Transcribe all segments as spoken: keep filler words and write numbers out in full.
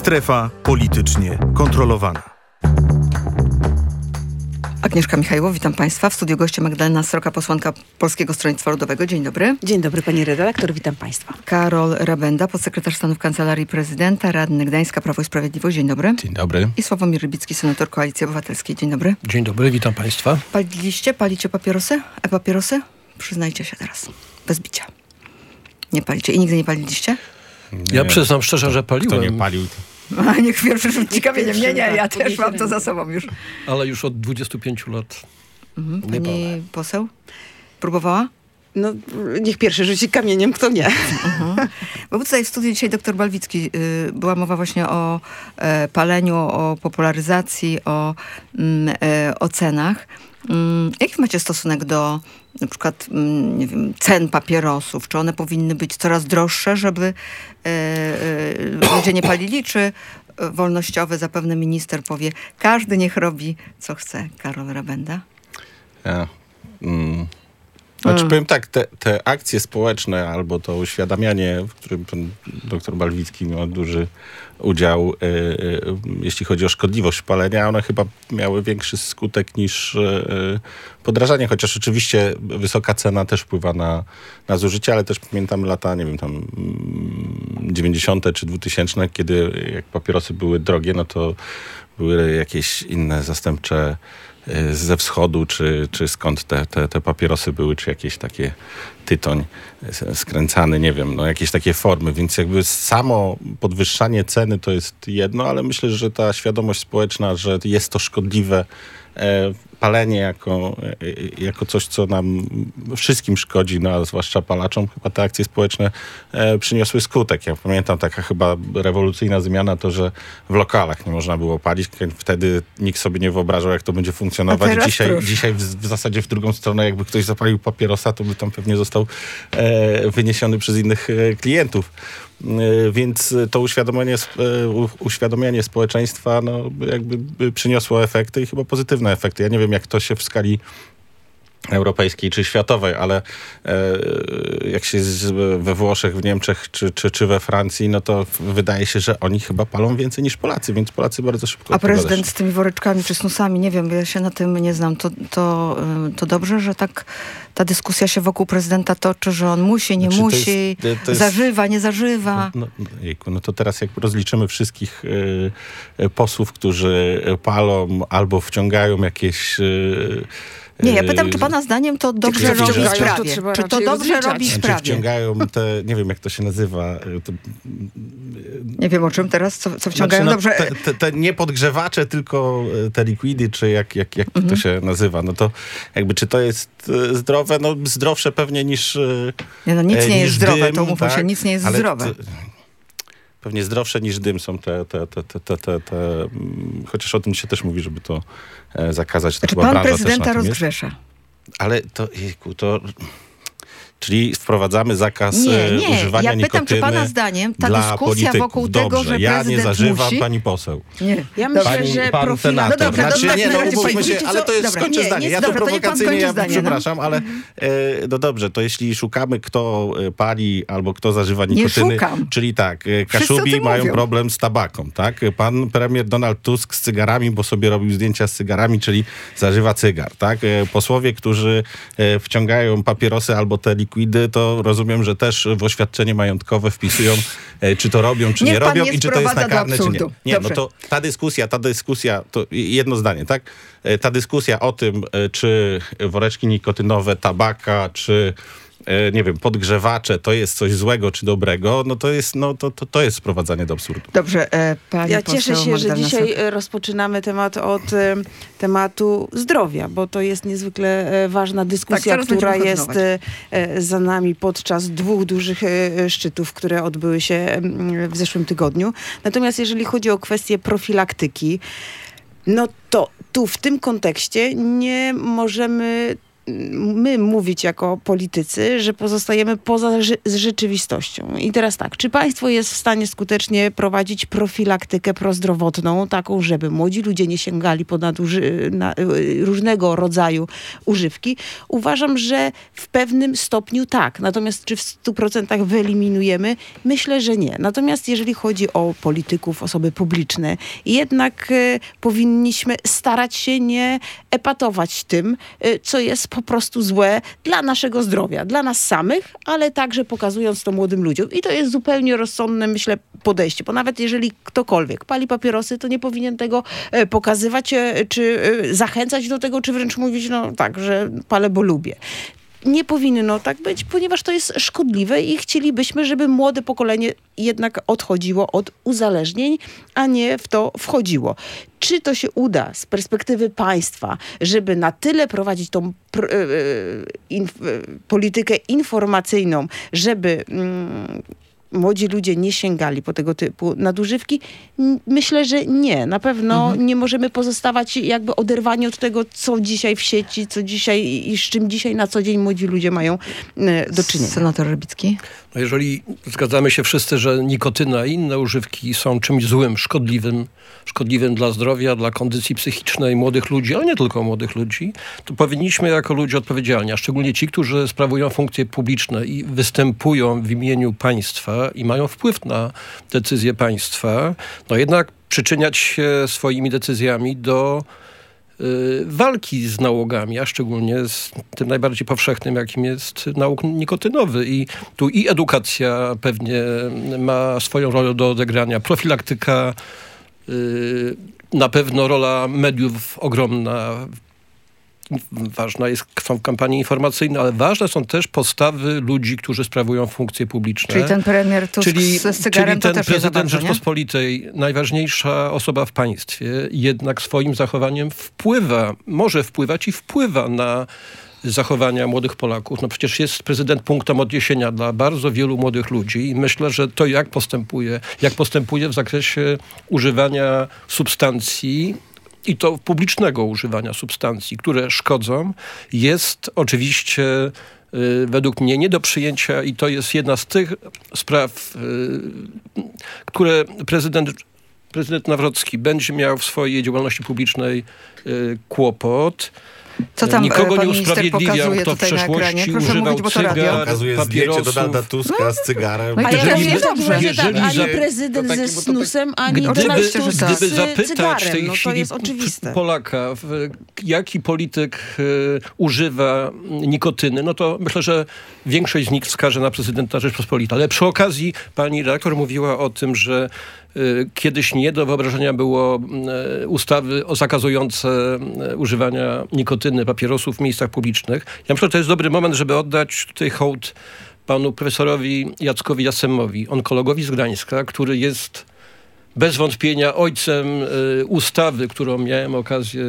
Strefa politycznie kontrolowana. Agnieszka Michajło, witam Państwa. W studiu goście Magdalena Sroka, posłanka Polskiego Stronnictwa Ludowego. Dzień dobry. Dzień dobry, pani redaktor, witam Państwa. Karol Rabenda, podsekretarz stanu w Kancelarii Prezydenta, radny Gdańska, Prawo i Sprawiedliwość. Dzień dobry. Dzień dobry. I Sławomir Rybicki, senator Koalicji Obywatelskiej. Dzień dobry. Dzień dobry, witam Państwa. Paliliście, palicie papierosy? E-papierosy? Przyznajcie się teraz. Bez bicia. Nie palicie. I nigdy nie paliliście? Nie, Ja przyznam szczerze, że paliłem. Kto nie palił? A niech pierwszy rzuci kamieniem. Nie, nie, ja też mam to za sobą już. Ale już od dwudziestu pięciu lat. Mhm. Pani poseł? Próbowała? No, niech pierwszy rzuci kamieniem, kto nie. Mhm. Bo tutaj w studiu dzisiaj doktor Balwicki, y, była mowa właśnie o e, paleniu, o popularyzacji, o, mm, e, o cenach. Mm, jaki macie stosunek do na przykład mm, nie wiem, cen papierosów? Czy one powinny być coraz droższe, żeby e, e, ludzie nie palili? Czy wolnościowy, zapewne minister powie, każdy niech robi co chce? Karol Rabenda? Ja. Mm. Znaczy Mm. powiem tak, te, te akcje społeczne albo to uświadamianie, w którym pan doktor Balwicki miał duży udział, y, y, jeśli chodzi o szkodliwość palenia, one chyba miały większy skutek niż y, podrażanie, chociaż oczywiście wysoka cena też wpływa na, na zużycie, ale też pamiętam lata, nie wiem, tam dziewięćdziesiąte czy dwutysięczne, kiedy jak papierosy były drogie, no to były jakieś inne zastępcze ze wschodu, czy, czy skąd te, te, te papierosy były, czy jakieś takie tytoń skręcany, nie wiem, no jakieś takie formy, więc jakby samo podwyższanie ceny to jest jedno, ale myślę, że ta świadomość społeczna, że jest to szkodliwe, e, palenie jako, e, jako coś, co nam wszystkim szkodzi, no a zwłaszcza palaczom, chyba te akcje społeczne e, przyniosły skutek. Ja pamiętam taka chyba rewolucyjna zmiana to, że w lokalach nie można było palić. Wtedy nikt sobie nie wyobrażał, jak to będzie funkcjonować. Dzisiaj, dzisiaj w, w zasadzie w drugą stronę, jakby ktoś zapalił papierosa, to by tam pewnie został e, wyniesiony przez innych e, klientów. Więc to uświadomienie, uświadomienie społeczeństwa no, jakby przyniosło efekty i chyba pozytywne efekty. Ja nie wiem, jak to się w skali europejskiej czy światowej, ale e, jak się z, we Włoszech, w Niemczech czy, czy, czy we Francji, no to wydaje się, że oni chyba palą więcej niż Polacy, więc Polacy bardzo szybko... A prezydent z tymi woreczkami czy snusami, nie wiem, bo ja się na tym nie znam, to, to, to dobrze, że tak ta dyskusja się wokół prezydenta toczy, że on musi, nie znaczy, musi, to jest, to jest, zażywa, nie zażywa. No, no, jejku, no to teraz jak rozliczymy wszystkich y, posłów, którzy palą albo wciągają jakieś... Y, Nie, ja pytam, czy pana zdaniem to dobrze robi w sprawie? To czy to dobrze rozliczać. robi w Czy sprawie? wciągają te, nie wiem jak to się nazywa. To, nie wiem o czym teraz, co, co wciągają znaczy, no, dobrze. Te, te, te nie podgrzewacze, tylko te likwidy, czy jak, jak, jak mhm. to się nazywa. No to jakby, czy to jest zdrowe? No zdrowsze pewnie niż Nie, no nic nie jest zdrowe, dym, to umówmy tak? się, nic nie jest Ale zdrowe. To, pewnie zdrowsze niż dym są te, te, te, te, te, te, te chociaż o tym się też mówi, żeby to zakazać. To znaczy chyba pan branża prezydenta też na tym rozgrzesza. jest. Ale to, jejku, to... Czyli wprowadzamy zakaz nie, nie. używania ja pytam, nikotyny czy pana zdaniem ta dla dyskusja polityków. wokół Dobrze, tego, że ja prezydent nie zażywam, musi... pani poseł. Nie. Ja myślę, Pani, że pan profil... senator. No dobrze, znaczy, no, nie, no, no, umówmy się, ale to jest, dobra, skończę nie, zdanie. nie, Ja dobra, to to niech pan prowokacyjnie, ja zdanie, przepraszam, no. ale e, no dobrze, to jeśli szukamy, kto pali albo kto zażywa nikotyny, nie szukam. czyli tak, Kaszubi mają mówią. problem z tabaką, tak? Pan premier Donald Tusk z cygarami, bo sobie robił zdjęcia z cygarami, czyli zażywa cygar, tak? Posłowie, którzy wciągają papierosy albo te likwidy, to rozumiem, że też w oświadczenie majątkowe wpisują, czy to robią, czy Niech nie pan robią nie i czy to jest sprowadza do nakarne, czy nie. absurdu. Nie, Dobrze. no to ta dyskusja, ta dyskusja, to jedno zdanie, tak? Ta dyskusja o tym, czy woreczki nikotynowe, tabaka, czy nie wiem, podgrzewacze, to jest coś złego czy dobrego, no to jest, no to, to, to jest sprowadzanie do absurdu. Dobrze, e, pani Ja cieszę poseł się, Magdalena że dzisiaj Sroka. rozpoczynamy temat od e, tematu zdrowia, bo to jest niezwykle e, ważna dyskusja, Tak, która będziemy jest e, e, za nami podczas dwóch dużych e, szczytów, które odbyły się e, w zeszłym tygodniu. Natomiast jeżeli chodzi o kwestię profilaktyki, no to tu w tym kontekście nie możemy my mówić jako politycy, że pozostajemy poza rze- rzeczywistością. I teraz tak, czy państwo jest w stanie skutecznie prowadzić profilaktykę prozdrowotną, taką, żeby młodzi ludzie nie sięgali po naduży- na, różnego rodzaju używki? Uważam, że w pewnym stopniu tak. Natomiast czy w stu procentach wyeliminujemy? Myślę, że nie. Natomiast jeżeli chodzi o polityków, osoby publiczne, jednak e, powinniśmy starać się nie epatować tym, e, co jest po prostu złe dla naszego zdrowia, dla nas samych, ale także pokazując to młodym ludziom. I to jest zupełnie rozsądne, myślę, podejście, bo nawet jeżeli ktokolwiek pali papierosy, to nie powinien tego e, pokazywać, e, czy e, zachęcać do tego, czy wręcz mówić, no tak, że palę, bo lubię. Nie powinno tak być, ponieważ to jest szkodliwe i chcielibyśmy, żeby młode pokolenie jednak odchodziło od uzależnień, a nie w to wchodziło. Czy to się uda z perspektywy państwa, żeby na tyle prowadzić tą pr- inf- politykę informacyjną, żeby mm, młodzi ludzie nie sięgali po tego typu nadużywki? Myślę, że nie. Na pewno mhm. nie możemy pozostawać jakby oderwani od tego, co dzisiaj w sieci, co dzisiaj i z czym dzisiaj na co dzień młodzi ludzie mają e, do czynienia. Senator Rybicki? No jeżeli zgadzamy się wszyscy, że nikotyna i inne używki są czymś złym, szkodliwym, szkodliwym dla zdrowia, dla kondycji psychicznej młodych ludzi, ale nie tylko młodych ludzi, to powinniśmy jako ludzie odpowiedzialni, a szczególnie ci, którzy sprawują funkcje publiczne i występują w imieniu państwa i mają wpływ na decyzje państwa, no jednak przyczyniać się swoimi decyzjami do y, walki z nałogami, a szczególnie z tym najbardziej powszechnym, jakim jest nałóg nikotynowy. I tu i edukacja pewnie ma swoją rolę do odegrania, profilaktyka, y, na pewno rola mediów ogromna. Ważna jest, są kampanie informacyjne, ale ważne są też postawy ludzi, którzy sprawują funkcje publiczne. Czyli ten premier Tusk czyli, z cygarem czyli ten to też prezydent nie za bardzo, Rzeczpospolitej, nie? Najważniejsza osoba w państwie, jednak swoim zachowaniem wpływa, może wpływać i wpływa na zachowania młodych Polaków. No przecież jest prezydent punktem odniesienia dla bardzo wielu młodych ludzi i myślę, że to jak postępuje, jak postępuje w zakresie używania substancji, i to publicznego używania substancji, które szkodzą, jest oczywiście y, według mnie nie do przyjęcia i to jest jedna z tych spraw, y, które prezydent, prezydent Nawrocki będzie miał w swojej działalności publicznej y, kłopot. Co tam Nikogo pan nie minister usprawiedliwiam, pokazuje kto w tutaj na ekranie? przeszłości Proszę używał mówić, bo to radio. cygar, Pokazuje zdjęcie papierosów. Donalda Tuska z cygarem. No i A ja Jeżeli- wiem, dobrze, że jeżeli tak, ani za- prezydent to ze taki- bo to snusem, ani Gdyby- Donald Oczywiście, że Tusk tak. Gdyby z zapytać cygarem. w tej No to chwili jest oczywiste. Polaka, w, jaki polityk y, używa nikotyny, no to myślę, że większość z nich wskaże na prezydenta Rzeczpospolitej. Ale przy okazji pani redaktor mówiła o tym, że y, kiedyś nie do wyobrażenia było y, ustawy o zakazujące y, używania nikotyny, papierosów w miejscach publicznych. Ja myślę, że to jest dobry moment, żeby oddać tutaj hołd panu profesorowi Jackowi Jasemowi, onkologowi z Gdańska, który jest bez wątpienia ojcem y, ustawy, którą miałem okazję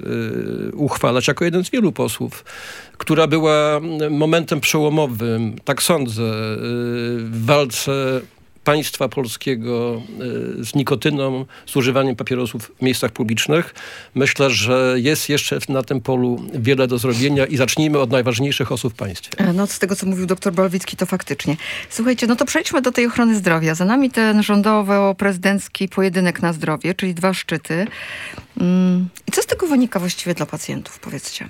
y, uchwalać jako jeden z wielu posłów, która była momentem przełomowym, tak sądzę, y, w walce państwa polskiego y, z nikotyną, z używaniem papierosów w miejscach publicznych. Myślę, że jest jeszcze na tym polu wiele do zrobienia i zacznijmy od najważniejszych osób w państwie. No z tego, co mówił doktor Balwicki, to faktycznie. Słuchajcie, no to przejdźmy do tej ochrony zdrowia. Za nami ten rządowo-prezydencki pojedynek na zdrowie, czyli dwa szczyty. Mm. I co z tego wynika właściwie dla pacjentów, powiedzcie?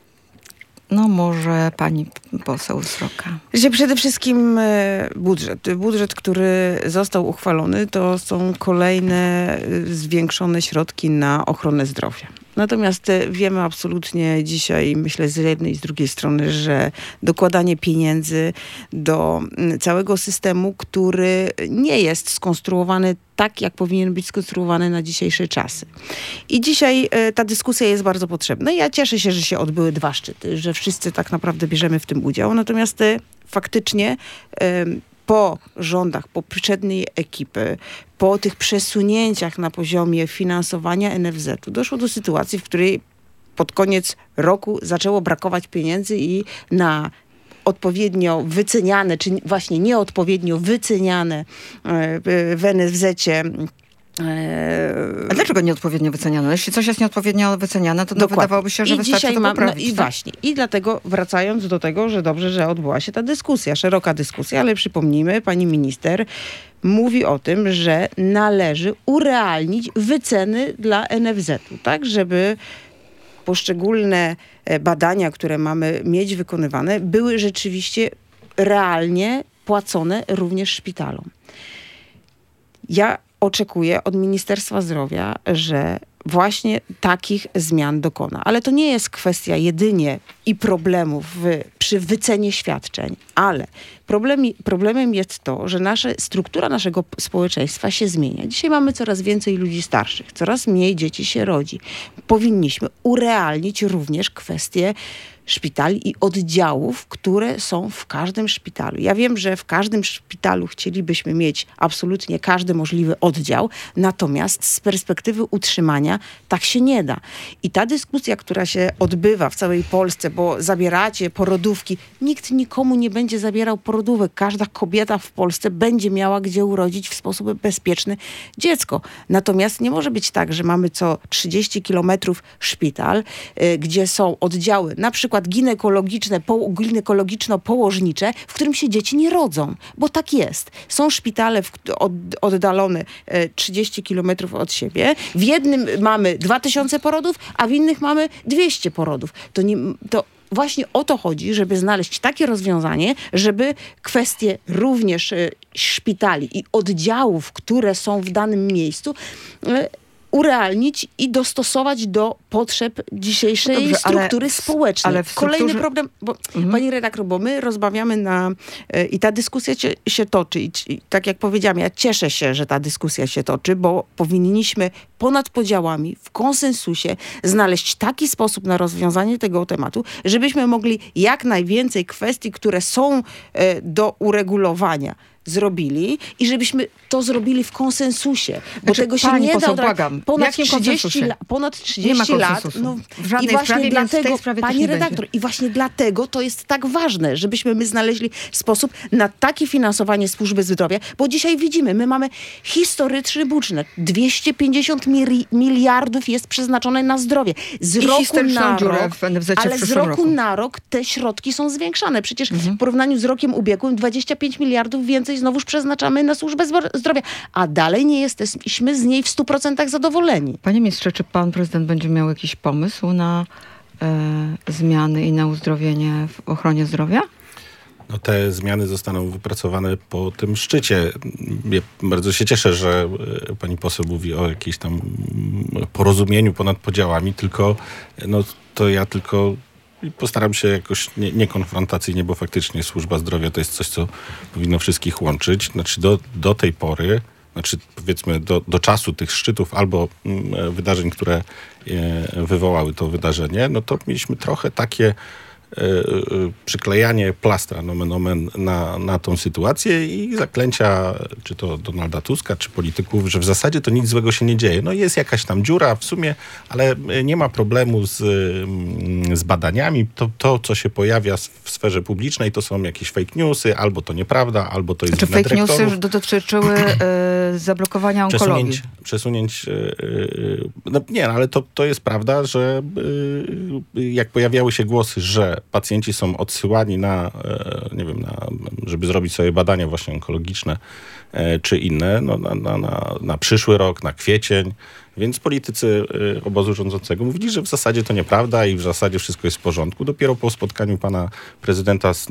No może pani poseł Sroka. Że przede wszystkim e, budżet. Budżet, który został uchwalony, to są kolejne e, zwiększone środki na ochronę zdrowia. Natomiast e, wiemy absolutnie dzisiaj, myślę z jednej i z drugiej strony, że dokładanie pieniędzy do m, całego systemu, który nie jest skonstruowany tak, jak powinien być skonstruowany na dzisiejsze czasy. I dzisiaj e, ta dyskusja jest bardzo potrzebna. Ja cieszę się, że się odbyły dwa szczyty, że wszyscy tak naprawdę bierzemy w tym udział. Natomiast e, faktycznie e, po rządach poprzedniej ekipy, po tych przesunięciach na poziomie finansowania N F Z-u doszło do sytuacji, w której pod koniec roku zaczęło brakować pieniędzy i na odpowiednio wyceniane, czy właśnie nieodpowiednio wyceniane w N F Z-cie A dlaczego nieodpowiednio wyceniano? Jeśli coś jest nieodpowiednio wyceniane, to, to wydawałoby się, że I wystarczy to mam, poprawić. no, I tak? właśnie. I dlatego wracając do tego, że dobrze, że odbyła się ta dyskusja, szeroka dyskusja, ale przypomnijmy, pani minister mówi o tym, że należy urealnić wyceny dla N F Z-u, tak, żeby poszczególne badania, które mamy mieć wykonywane, były rzeczywiście realnie płacone również szpitalom. Ja oczekuję od Ministerstwa Zdrowia, że właśnie takich zmian dokona. Ale to nie jest kwestia jedynie i problemów w, przy wycenie świadczeń, ale problem, problemem jest to, że nasze, struktura naszego społeczeństwa się zmienia. Dzisiaj mamy coraz więcej ludzi starszych, coraz mniej dzieci się rodzi. Powinniśmy urealnić również kwestie szpitali i oddziałów, które są w każdym szpitalu. Ja wiem, że w każdym szpitalu chcielibyśmy mieć absolutnie każdy możliwy oddział, natomiast z perspektywy utrzymania tak się nie da. I ta dyskusja, która się odbywa w całej Polsce, bo zabieracie porodówki, nikt nikomu nie będzie zabierał porodówek. Każda kobieta w Polsce będzie miała gdzie urodzić w sposób bezpieczny dziecko. Natomiast nie może być tak, że mamy co trzydzieści kilometrów szpital, y, gdzie są oddziały, na przykład ginekologiczne, po, ginekologiczno-położnicze, w którym się dzieci nie rodzą, bo tak jest. Są szpitale w, od, oddalone e, trzydzieści kilometrów od siebie. W jednym mamy dwa tysiące porodów, a w innych mamy dwieście porodów. To, nie, to właśnie o to chodzi, żeby znaleźć takie rozwiązanie, żeby kwestie również e, szpitali i oddziałów, które są w danym miejscu, e, urealnić i dostosować do potrzeb dzisiejszej Dobrze, struktury ale, społecznej. Ale w strukturze... Kolejny problem, bo mhm. pani redaktor, bo my rozmawiamy na y, i ta dyskusja się, się toczy I, i tak jak powiedziałam, ja cieszę się, że ta dyskusja się toczy, bo powinniśmy ponad podziałami, w konsensusie znaleźć taki sposób na rozwiązanie tego tematu, żebyśmy mogli jak najwięcej kwestii, które są y, do uregulowania, zrobili i żebyśmy to zrobili w konsensusie, bo znaczy, tego się pani nie poseł, da. Błagam. Ponad trzydzieści, la, ponad trzydzieści lat. No, w żadnej i właśnie sprawie, dlatego, więc w tej sprawie pani też nie redaktor, będzie. i właśnie dlatego to jest tak ważne, żebyśmy my znaleźli sposób na takie finansowanie służby zdrowia, bo dzisiaj widzimy, my mamy historyczny budżet. dwieście pięćdziesiąt miliardów jest przeznaczone na zdrowie. Z I roku na dziurę rok, w N F Z-cie ale w z przyszłym roku roku. na rok te środki są zwiększane. Przecież Mhm. w porównaniu z rokiem ubiegłym dwadzieścia pięć miliardów więcej znowuż przeznaczamy na służbę zdrowia, a dalej nie jesteśmy z niej w stu procentach zadowoleni. Panie ministrze, czy pan prezydent będzie miał jakiś pomysł na e, zmiany i na uzdrowienie w ochronie zdrowia? No te zmiany zostaną wypracowane po tym szczycie. Ja bardzo się cieszę, że pani poseł mówi o jakiejś tam porozumieniu ponad podziałami, tylko no to ja tylko postaram się jakoś nie, nie konfrontacyjnie, bo faktycznie służba zdrowia to jest coś, co powinno wszystkich łączyć. Znaczy do, do tej pory, znaczy powiedzmy do, do czasu tych szczytów albo mm, wydarzeń, które e, wywołały to wydarzenie, no to mieliśmy trochę takie e, e, przyklejanie plastra nomen omen na, na tą sytuację i zaklęcia, czy to Donalda Tuska, czy polityków, że w zasadzie to nic złego się nie dzieje. No jest jakaś tam dziura w sumie, ale nie ma problemu z, z badaniami. To, to, co się pojawia w sferze publicznej, to są jakieś fake newsy, albo to nieprawda, albo to jest Znaczy wina fake newsy dyrektorów. dotyczyły e, zablokowania onkologii. Przesunięć, przesunięć yy, no nie, ale to, to jest prawda, że yy, jak pojawiały się głosy, że pacjenci są odsyłani na, yy, nie wiem, na, żeby zrobić sobie badania właśnie onkologiczne yy, czy inne, no, na, na, na, na przyszły rok, na kwiecień, więc politycy y, obozu rządzącego mówili, że w zasadzie to nieprawda i w zasadzie wszystko jest w porządku. Dopiero po spotkaniu pana prezydenta z, y,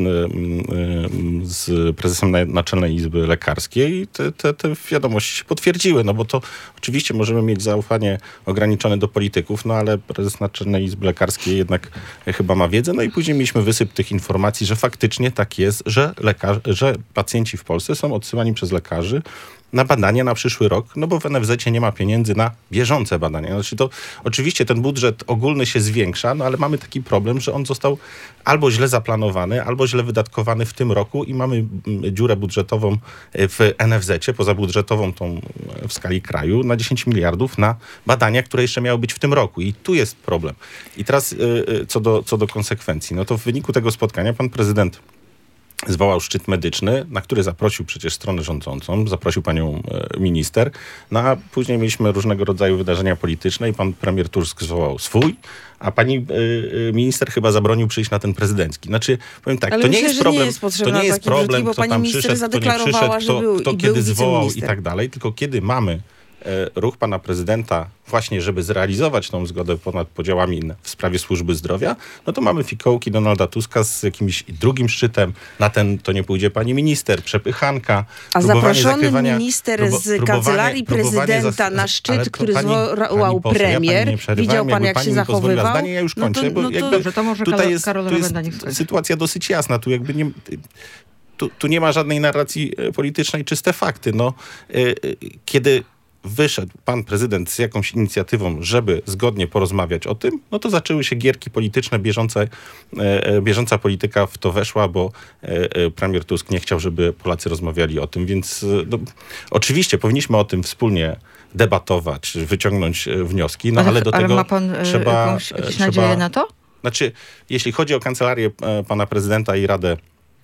y, z prezesem Naczelnej Izby Lekarskiej te, te, te wiadomości się potwierdziły, no bo to oczywiście możemy mieć zaufanie ograniczone do polityków, no ale prezes Naczelnej Izby Lekarskiej jednak chyba ma wiedzę. No i później mieliśmy wysyp tych informacji, że faktycznie tak jest, że, lekarz, że pacjenci w Polsce są odsyłani przez lekarzy na badania na przyszły rok, no bo w N F Z-cie nie ma pieniędzy na bieżące badania. Znaczy to oczywiście ten budżet ogólny się zwiększa, no ale mamy taki problem, że on został albo źle zaplanowany, albo źle wydatkowany w tym roku i mamy dziurę budżetową w N F Z-cie, pozabudżetową tą w skali kraju, na dziesięć miliardów na badania, które jeszcze miały być w tym roku. I tu jest problem. I teraz co do, co do konsekwencji. No to w wyniku tego spotkania pan prezydent zwołał szczyt medyczny, na który zaprosił przecież stronę rządzącą, zaprosił panią e, minister, no a później mieliśmy różnego rodzaju wydarzenia polityczne i pan premier Tusk zwołał swój, a pani e, minister chyba zabronił przyjść na ten prezydencki. Znaczy, powiem tak, Ale to myślę, nie jest że problem, nie jest to nie jest takie problem, wrzutki, bo kto pani tam minister przyszedł, kto nie zadeklarowała, przyszedł, że kto, był- kto i kiedy był zwołał i wiceminister. tak dalej, tylko kiedy mamy e, ruch pana prezydenta właśnie, żeby zrealizować tą zgodę ponad podziałami na- w sprawie służby zdrowia, no to mamy fikołki Donalda Tuska z jakimś drugim szczytem. Na ten to nie pójdzie pani minister, przepychanka. A próbowanie zaproszony zakrywania- minister próbo- z próbowanie- kancelarii próbowanie prezydenta zas- na szczyt, ale to który pani- zwołał pani poseł, ja pani premier, nie przerywałem, widział pan, jakby jak pani się mi pozwoliła zachowywał? zdanie, ja już No to- kończę, bo no to- jakby Dobrze, to może tutaj Karol- jest, Karol tu jest Rowenda niech skończy. sytuacja dosyć jasna. Tu jakby nie... Tu, tu nie ma żadnej narracji e, politycznej, czyste fakty. No, e, e, kiedy wyszedł pan prezydent z jakąś inicjatywą, żeby zgodnie porozmawiać o tym, no to zaczęły się gierki polityczne, bieżące, e, e, bieżąca polityka w to weszła, bo e, e, premier Tusk nie chciał, żeby Polacy rozmawiali o tym, więc e, no, oczywiście powinniśmy o tym wspólnie debatować, wyciągnąć e, wnioski, no ale, do ale tego ma pan e, trzeba... jakąś, e, jakieś trzeba nadzieję na to? Znaczy, jeśli chodzi o kancelarię e, pana prezydenta i radę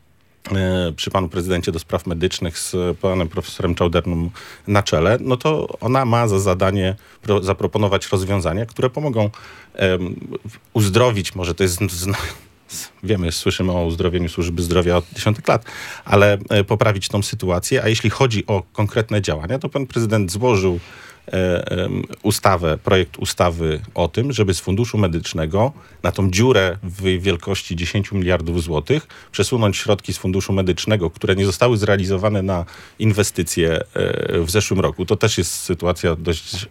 e, przy panu prezydencie do spraw medycznych z panem profesorem Czaudernym na czele, no to ona ma za zadanie pro, zaproponować rozwiązania, które pomogą em, uzdrowić, może to jest... Zna, wiemy, słyszymy o uzdrowieniu służby zdrowia od dziesiątek lat, ale e, poprawić tą sytuację, a jeśli chodzi o konkretne działania, to pan prezydent złożył e, em, ustawę, projekt ustawy o tym, żeby z funduszu medycznego na tą dziurę w wielkości dziesięć miliardów złotych przesunąć środki z funduszu medycznego, które nie zostały zrealizowane na inwestycje e, w zeszłym roku. To też jest sytuacja dość...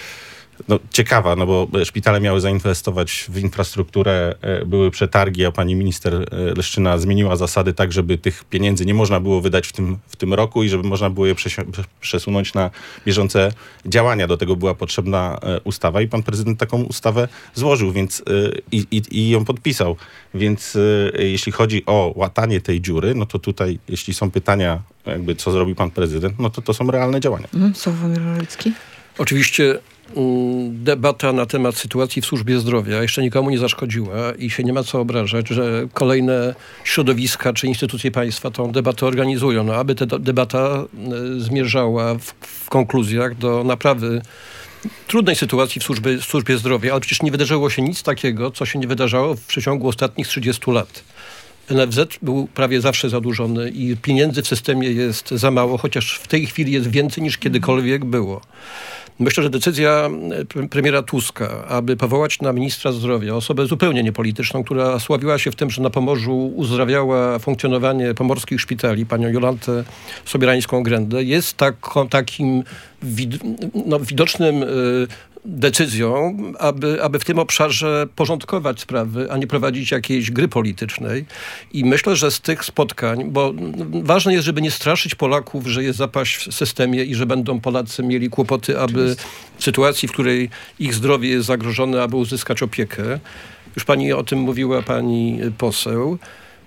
No, ciekawa, no bo szpitale miały zainwestować w infrastrukturę, e, były przetargi, a pani minister e, Leszczyna zmieniła zasady tak, żeby tych pieniędzy nie można było wydać w tym, w tym roku i żeby można było je przesi- przesunąć na bieżące działania. Do tego była potrzebna e, ustawa i pan prezydent taką ustawę złożył, więc e, i, i, i ją podpisał. Więc e, jeśli chodzi o łatanie tej dziury, no to tutaj, jeśli są pytania, jakby co zrobił pan prezydent, no to to są realne działania. Mhm. Sławomir Rolicki? Oczywiście mm, debata na temat sytuacji w służbie zdrowia jeszcze nikomu nie zaszkodziła i się nie ma co obrażać, że kolejne środowiska czy instytucje państwa tą debatę organizują. No, aby ta do- debata y, zmierzała w, w konkluzjach do naprawy trudnej sytuacji w służbie, w służbie zdrowia, ale przecież nie wydarzyło się nic takiego, co się nie wydarzało w przeciągu ostatnich trzydziestu lat. N F Z był prawie zawsze zadłużony i pieniędzy w systemie jest za mało, chociaż w tej chwili jest więcej niż kiedykolwiek było. Myślę, że decyzja pre- premiera Tuska, aby powołać na ministra zdrowia osobę zupełnie niepolityczną, która sławiła się w tym, że na Pomorzu uzdrawiała funkcjonowanie pomorskich szpitali, panią Jolantę Sobierańską-Grędę, jest taką, takim wid, no, widocznym y, decyzją, aby, aby w tym obszarze porządkować sprawy, a nie prowadzić jakiejś gry politycznej. I myślę, że z tych spotkań, bo ważne jest, żeby nie straszyć Polaków, że jest zapaść w systemie i że będą Polacy mieli kłopoty, aby w sytuacji, w której ich zdrowie jest zagrożone, aby uzyskać opiekę. Już pani o tym mówiła, pani poseł.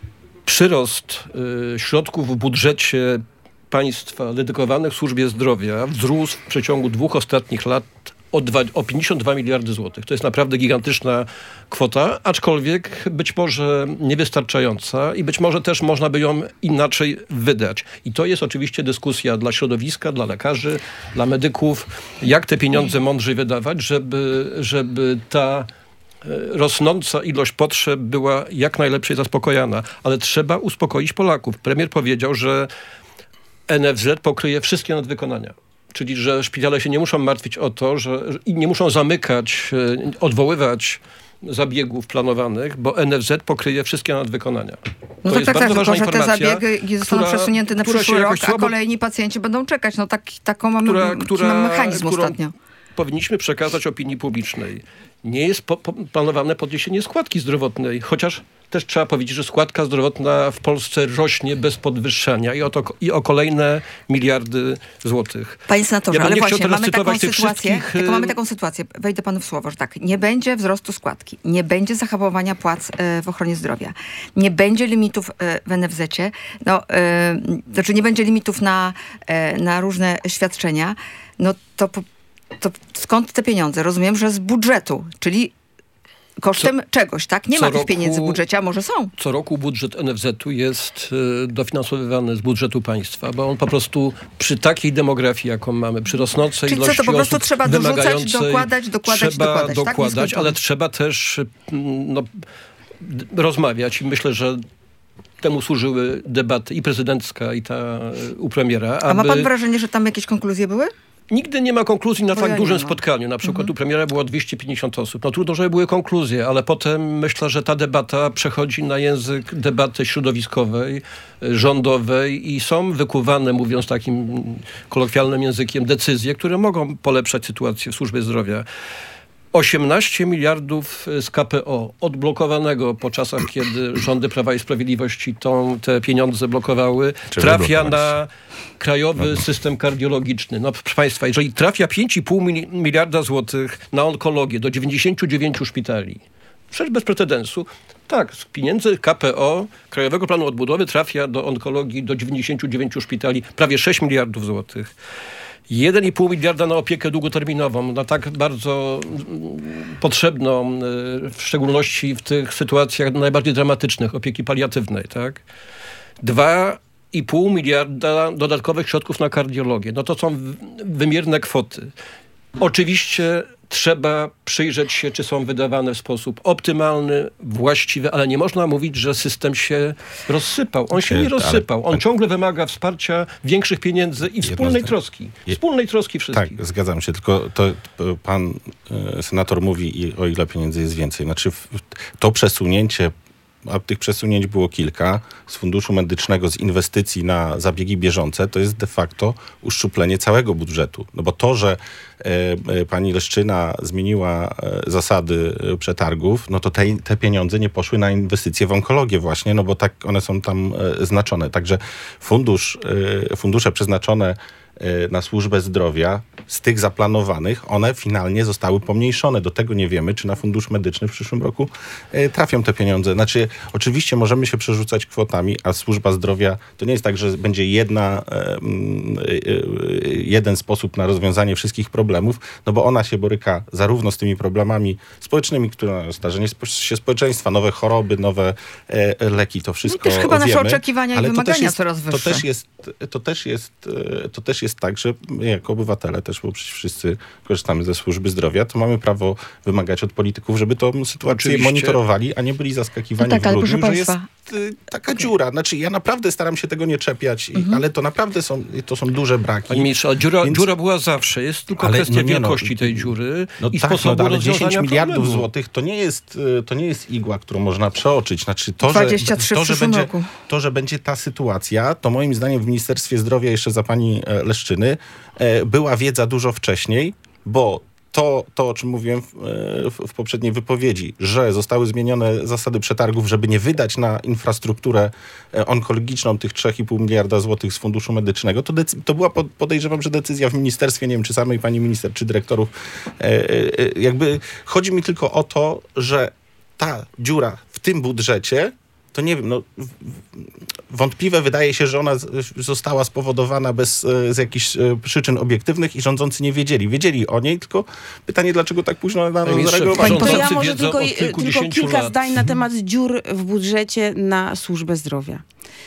Przyrost y, środków w budżecie państwa dedykowanych służbie zdrowia wzrósł w przeciągu dwóch ostatnich lat o, dwa, o pięćdziesiąt dwa miliardy złotych. To jest naprawdę gigantyczna kwota, aczkolwiek być może niewystarczająca i być może też można by ją inaczej wydać. I to jest oczywiście dyskusja dla środowiska, dla lekarzy, dla medyków, jak te pieniądze mądrzej wydawać, żeby, żeby ta rosnąca ilość potrzeb była jak najlepiej zaspokojona. Ale trzeba uspokoić Polaków. Premier powiedział, że N F Z pokryje wszystkie nadwykonania. Czyli, że szpitale się nie muszą martwić o to, że i nie muszą zamykać, e, odwoływać zabiegów planowanych, bo N F Z pokryje wszystkie nadwykonania. No To tak, jest tak, bardzo tak, ważna tylko że te informacja, zabiegi zostaną która- przesunięte na która się przyszły rok, jakoś a słabo- kolejni pacjenci będą czekać. No tak, taką mamy, która, taki która, mamy mechanizm którą ostatnio. powinniśmy przekazać opinii publicznej. Nie jest po, po, planowane podniesienie składki zdrowotnej, chociaż też trzeba powiedzieć, że składka zdrowotna w Polsce rośnie bez podwyższania i o, to, i o kolejne miliardy złotych. Panie senatorze, Ja bym ale nie chciał właśnie teraz mamy taką cytować tych sytuację, wszystkich, tylko y- mamy taką sytuację, wejdę panu w słowo, że tak, nie będzie wzrostu składki, nie będzie zahamowania płac e, w ochronie zdrowia, nie będzie limitów e, w N F Z-cie, no, e, znaczy nie będzie limitów na, e, na różne świadczenia, no to, po- to skąd te pieniądze? Rozumiem, że z budżetu, czyli kosztem co, czegoś, tak? Nie ma tych roku, pieniędzy w budżecie, a może są. Co roku budżet N F Z-u jest y, dofinansowywany z budżetu państwa, bo on po prostu przy takiej demografii, jaką mamy, przy rosnącej Czyli ilości co, to po prostu osób trzeba dorzucać, wymagającej, dokładać, dokładać, trzeba dokładać, dokładać, tak? ale trzeba też no, rozmawiać i myślę, że temu służyły debaty i prezydencka, i ta u premiera. A ma pan wrażenie, że tam jakieś konkluzje były? Nigdy nie ma konkluzji na Bo tak ja dużym nie mam. spotkaniu. Na przykład Mhm. u premiera było dwieście pięćdziesiąt osób. No trudno, żeby były konkluzje, ale potem myślę, że ta debata przechodzi na język debaty środowiskowej, rządowej i są wykuwane, mówiąc takim kolokwialnym językiem, decyzje, które mogą polepszać sytuację w służbie zdrowia. osiemnaście miliardów z K P O odblokowanego po czasach, kiedy rządy Prawa i Sprawiedliwości tą, te pieniądze blokowały, Czy trafia na krajowy no. system kardiologiczny. No proszę państwa, jeżeli trafia pięć i pół miliarda złotych na onkologię do dziewięćdziesięciu dziewięciu szpitali, przecież bez precedensu, tak, z pieniędzy K P O, Krajowego Planu Odbudowy, trafia do onkologii do dziewięćdziesięciu dziewięciu szpitali prawie sześć miliardów złotych. jeden i pół miliarda na opiekę długoterminową, na tak bardzo potrzebną, w szczególności w tych sytuacjach najbardziej dramatycznych, opieki paliatywnej, tak? dwa i pół miliarda dodatkowych środków na kardiologię. No to są wymierne kwoty. Oczywiście trzeba przyjrzeć się, czy są wydawane w sposób optymalny, właściwy, ale nie można mówić, że system się rozsypał. On się nie rozsypał. On ciągle wymaga wsparcia, większych pieniędzy i wspólnej troski. Wspólnej troski wszystkich. Tak, zgadzam się, tylko to pan e, senator mówi, o ile pieniędzy jest więcej. Znaczy w, to przesunięcie, a tych przesunięć było kilka, z funduszu medycznego, z inwestycji na zabiegi bieżące, to jest de facto uszczuplenie całego budżetu. No bo to, że e, e, pani Leszczyna zmieniła e, zasady e, przetargów, no to te, te pieniądze nie poszły na inwestycje w onkologię właśnie, no bo tak one są tam e, znaczone. Także fundusz, e, fundusze przeznaczone na służbę zdrowia, z tych zaplanowanych, one finalnie zostały pomniejszone. Do tego nie wiemy, czy na fundusz medyczny w przyszłym roku e, trafią te pieniądze. Znaczy, oczywiście możemy się przerzucać kwotami, a służba zdrowia to nie jest tak, że będzie jedna, e, e, jeden sposób na rozwiązanie wszystkich problemów, no bo ona się boryka zarówno z tymi problemami społecznymi, które starzenie się społeczeństwa, nowe choroby, nowe e, leki, to wszystko no i też chyba wiemy, nasze oczekiwania i wymagania jest, coraz wyższe. To też jest, to też jest, to też jest tak, że my jako obywatele też, bo przecież wszyscy korzystamy ze służby zdrowia, to mamy prawo wymagać od polityków, żeby tą sytuację Oczywiście. monitorowali, a nie byli zaskakiwani No tak, w ale grudniu, proszę że państwa. jest y, taka dziura. Znaczy ja naprawdę staram się tego nie czepiać, i, Mhm. ale to naprawdę są, to są duże braki. Panie ministrze, ale dziura, Więc- dziura była zawsze. Jest tylko Ale kwestia no nie, no, wielkości tej dziury No i tak, no, sposobu ale rozwiązania dziesięć miliardów problemu. złotych to nie jest, y, to nie jest igła, którą można przeoczyć. Znaczy to, dwadzieścia trzy że, w to, że przyszłym będzie, roku. to, że będzie ta sytuacja, to moim zdaniem w Ministerstwie Zdrowia jeszcze za pani e, Leszczyny e, była wiedza dużo wcześniej, bo to, to o czym mówiłem w, w, w poprzedniej wypowiedzi, że zostały zmienione zasady przetargów, żeby nie wydać na infrastrukturę e, onkologiczną tych trzy i pół miliarda złotych z Funduszu Medycznego, to, decy- to była, pod- podejrzewam, że decyzja w ministerstwie, nie wiem, czy samej pani minister, czy dyrektorów. E, e, jakby chodzi mi tylko o to, że ta dziura w tym budżecie, to nie wiem, no w- w- wątpliwe wydaje się, że ona z- została spowodowana bez e, z jakichś e, przyczyn obiektywnych i rządzący nie wiedzieli. Wiedzieli o niej, tylko pytanie, dlaczego tak późno na Panie to ministrze, zareagowali. To ja Rządzący może wiedzą tylko, od tylko kilkudziesięciu kilka lat. zdań na temat dziur w budżecie na służbę zdrowia.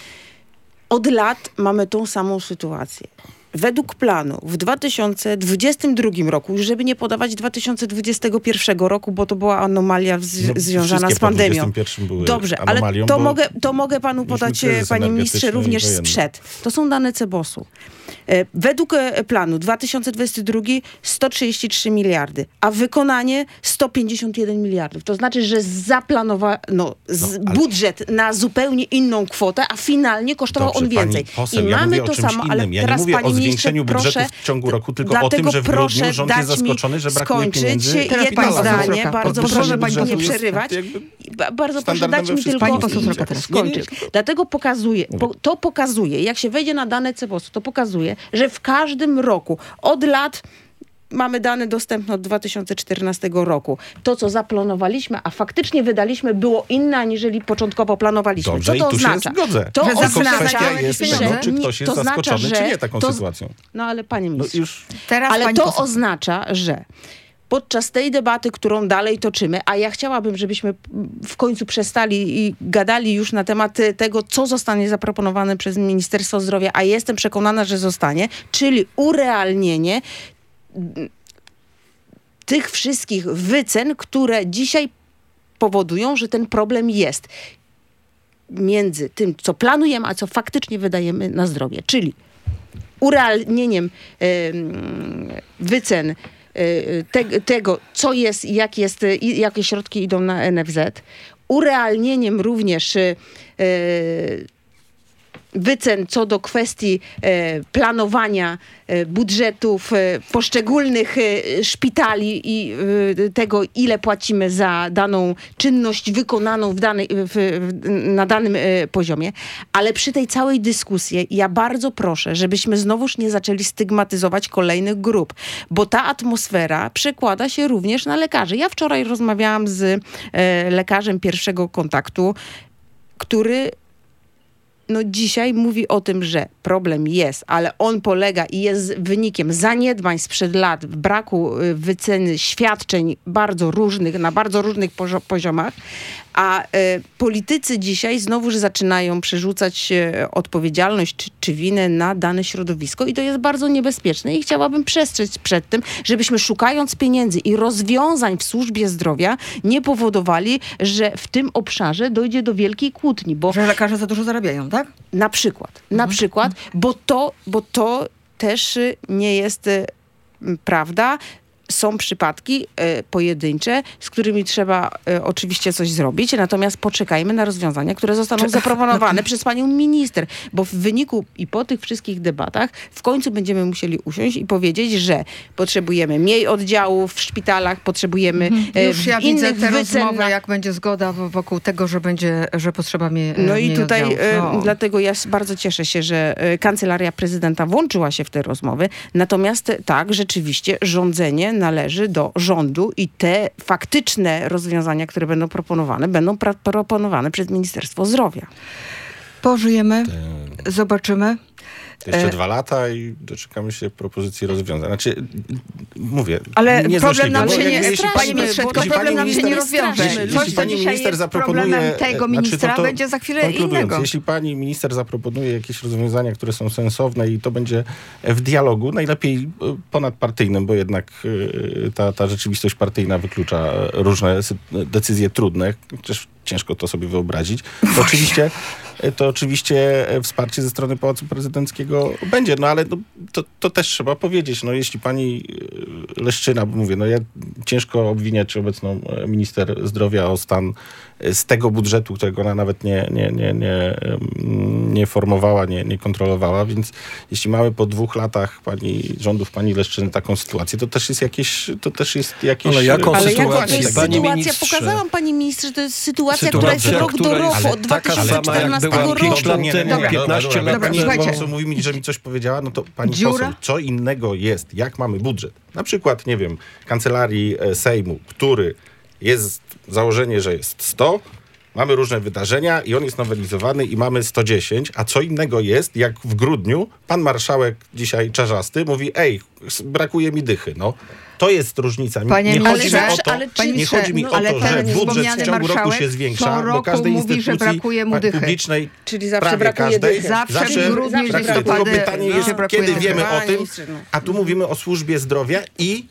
Od lat mamy tą samą sytuację. Według planu w dwa tysiące dwudziestym drugim roku, już żeby nie podawać dwa tysiące dwudziestego pierwszego roku, bo to była anomalia z, No, związana wszystkie z po pandemią. dwudziestym pierwszym były Dobrze, ale anomalią, to bo mogę, to mogę panu mieliśmy podać, kryzys panie ministrze, energetyczny i również wojenny. sprzed. To są dane Cebosu. E, Według e, planu dwa tysiące dwudziesty drugi sto trzydzieści trzy miliardy, a wykonanie sto pięćdziesiąt jeden miliardów. To znaczy, że zaplanowano z No, ale- budżet na zupełnie inną kwotę, a finalnie kosztował Dobrze, on więcej. pani poseł, I ja mamy mówię to o czymś samo, ale innym. Ja nie teraz, mówię panie o ministrze, zwiększeniu budżetu proszę, w ciągu roku, tylko o dlatego tym, że w grudniu proszę rząd jest dać mi zaskoczony, że brakuje skończyć pieniędzy. Teraz jedno pani poseł zdanie, Sroka. bardzo Proszę, proszę pani nie poseł przerywać. Jakby Ba- Bardzo proszę standardem dać we mi wszystkich tylko Pani poseł Sroka teraz. skończyć. Nie, nie. Dlatego pokazuje, po, to pokazuje, jak się wejdzie na dane Cebosu, to pokazuje, że w każdym roku od lat mamy dane dostępne od dwa tysiące czternastego roku. To, co zaplanowaliśmy, a faktycznie wydaliśmy, było inne, aniżeli początkowo planowaliśmy. Dobrze, co to i tu się oznacza? zgodzę. To Że Tylko oznacza, kwestia jest że- tego, czy ktoś jest to oznacza, zaskoczony, że czy nie taką to- sytuacją. No ale panie No ministrze, już Teraz ale pani to poseł. oznacza, że podczas tej debaty, którą dalej toczymy, a ja chciałabym, żebyśmy w końcu przestali i gadali już na temat tego, co zostanie zaproponowane przez Ministerstwo Zdrowia, a jestem przekonana, że zostanie, czyli urealnienie tych wszystkich wycen, które dzisiaj powodują, że ten problem jest między tym, co planujemy, a co faktycznie wydajemy na zdrowie. Czyli urealnieniem y, wycen y, te, tego, co jest i jak jest, y, jakie środki idą na N F Z. Urealnieniem również y, y, wycen co do kwestii e, planowania e, budżetów e, poszczególnych e, szpitali i e, tego, ile płacimy za daną czynność wykonaną w danej, w, w, na danym e, poziomie. Ale przy tej całej dyskusji ja bardzo proszę, żebyśmy znowuż nie zaczęli stygmatyzować kolejnych grup, bo ta atmosfera przekłada się również na lekarzy. Ja wczoraj rozmawiałam z e, lekarzem pierwszego kontaktu, który no dzisiaj mówi o tym, że problem jest, ale on polega i jest wynikiem zaniedbań sprzed lat, braku wyceny świadczeń bardzo różnych, na bardzo różnych poziomach, a y, politycy dzisiaj znowuż zaczynają przerzucać y, odpowiedzialność czy, czy winę na dane środowisko i to jest bardzo niebezpieczne i chciałabym przestrzec przed tym, żebyśmy szukając pieniędzy i rozwiązań w służbie zdrowia nie powodowali, że w tym obszarze dojdzie do wielkiej kłótni, bo że lekarze za dużo zarabiają, tak? Na przykład, mhm. na przykład, bo to, bo to też y, nie jest y, prawda. Są przypadki e, pojedyncze, z którymi trzeba e, oczywiście coś zrobić, natomiast poczekajmy na rozwiązania, które zostaną zaproponowane przez panią minister, bo w wyniku i po tych wszystkich debatach w końcu będziemy musieli usiąść i powiedzieć, że potrzebujemy mniej oddziałów w szpitalach, potrzebujemy e, Już ja widzę innych tę wycen rozmowę, na... jak będzie zgoda w- wokół tego, że będzie, że potrzeba mie- No mniej i tutaj oddziałów. e, No. dlatego ja s- bardzo cieszę się, że e, Kancelaria Prezydenta włączyła się w te rozmowy, natomiast e, tak, rzeczywiście rządzenie należy do rządu i te faktyczne rozwiązania, które będą proponowane, będą pra- proponowane przez Ministerstwo Zdrowia. Pożyjemy, zobaczymy. Jeszcze E, dwa lata i doczekamy się propozycji rozwiązań. Znaczy, mówię, Ale nie problem nam złośliwie, się bo nie, jeśli panie pani- ministrze, tylko jeśli problem pani nam się nie minister- rozwiąże. jeśli- Coś, jeśli co pani dzisiaj minister jest zaproponuje, problemem tego znaczy, ministra, to- to będzie za chwilę konkludując, innego. Jeśli pani minister zaproponuje jakieś rozwiązania, które są sensowne i to będzie w dialogu, najlepiej ponadpartyjnym, bo jednak y, ta, ta rzeczywistość partyjna wyklucza różne sy- decyzje trudne, chociaż ciężko to sobie wyobrazić, to oczywiście, to oczywiście wsparcie ze strony Pałacu Prezydenckiego będzie, no ale no, to, to też trzeba powiedzieć, no jeśli pani Leszczyna, bo mówię, no ja ciężko obwiniać obecną minister zdrowia o stan z tego budżetu, którego ona nawet nie, nie, nie, nie, nie formowała, nie, nie kontrolowała, więc jeśli mamy po dwóch latach pani, rządów pani Leszczyny taką sytuację, to też jest jakieś, to też jest jakieś... Ale jaką Ale sytuację, jaka to jest panie sytuacja? ministrze? Pokazałam pani ministrze, to jest sytuacja, Sytuacja, która jest rok która do jest roku, od dwa taka tysiące sama, jak czternastego była roku. pięć lat temu, Dobra. piętnaście lat Dobra, Pani słuchajcie. poseł mówi mi, że mi coś powiedziała, no to pani Dziura? poseł, co innego jest, jak mamy budżet? Na przykład, nie wiem, Kancelarii e, Sejmu, który jest, założenie, że jest sto, mamy różne wydarzenia i on jest nowelizowany i mamy sto dziesięć, a co innego jest, jak w grudniu pan marszałek dzisiaj Czarzasty mówi, ej, brakuje mi dychy, no. To jest różnica. Panie nie chodzi ministrze, mi o to, ale czy- nie ministrze, chodzi mi no, o ale to, ten że budżet wspomniany w ciągu roku marszałek się co zwiększa, roku bo każdej mówi, że instytucji brakuje mu pa- dychy. publicznej, Czyli zawsze prawie brakuje każdej, dychy. Zawsze w grudniu i brakuje. listopadzie Tylko pytanie jest, no, brakuje kiedy dychy. wiemy o Panie tym, ministrze, no. a tu mówimy o służbie zdrowia i